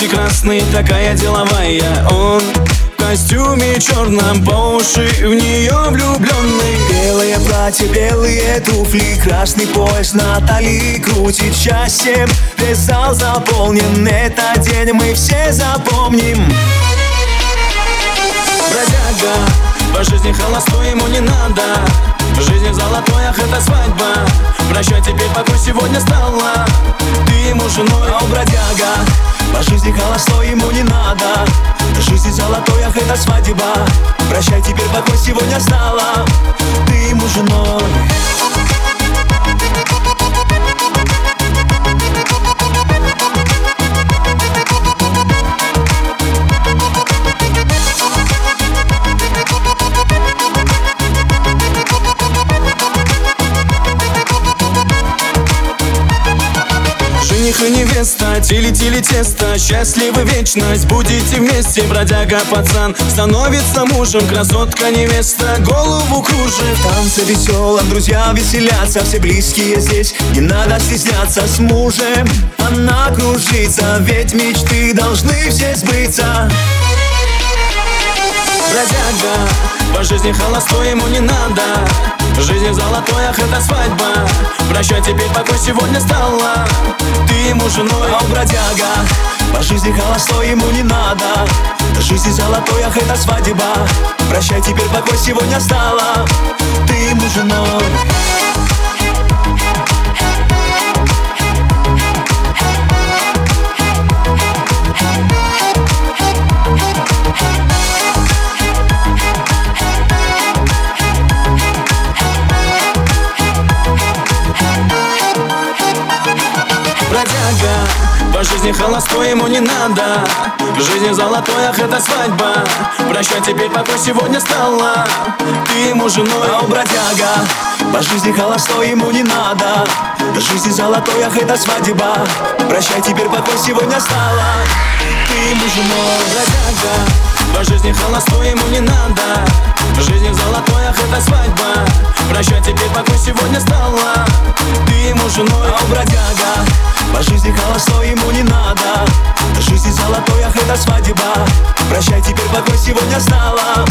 очи красные, такая деловая. Он в костюме черном, по уши в нее влюбленный. Белое платье, белые туфли, красный пояс на талии крутит счастьем. Весь зал заполнен, этот день мы все запомним. Бродяга, по жизни холостой, ему не надо. В жизни золотой, ах, это свадьба. Прощай, теперь покой сегодня стала. Ты ему женой, О, бродяга, по жизни холостой, ему не надо. В жизни золотой, ах, это свадьба. Прощай, теперь покой сегодня стала. Ты ему женой. жених и невеста, тили-тили тесто, счастливы вечность, будете вместе. Бродяга пацан становится мужем, красотка невеста голову кружит. В танце веселом друзья веселятся, все близкие здесь, не надо стесняться. С мужем она кружится, ведь мечты должны все сбыться. Бродяга, по жизни холостой, ему не надо. В жизни золотой, ах, это свадьба. Прощай, теперь покой сегодня стала. Ты ему женой. О, бродяга, по жизни холостой, ему не надо. В жизни золотой, ах, это свадьба. Прощай, теперь покой сегодня стала. Ты ему женой. Бродяга, по жизни холостой, ему не надо. В жизни золотой, ах, это свадьба. Прощай, теперь покой сегодня стала. Ты ему женой. О, бродяга, по жизни холостой, ему не надо. В жизни золотой, ах, это свадьба. Прощай, теперь покой сегодня стала. Ты ему женой. Бродяга, по жизни холостой, ему не надо. В жизни золотой, ах, это свадьба. Прощай, теперь покой сегодня стала. Ты ему женой. О, бродяга, по жизни холостой, ему не надо. В жизни золотой, ах, это свадьба. Прощай, теперь покой сегодня стала.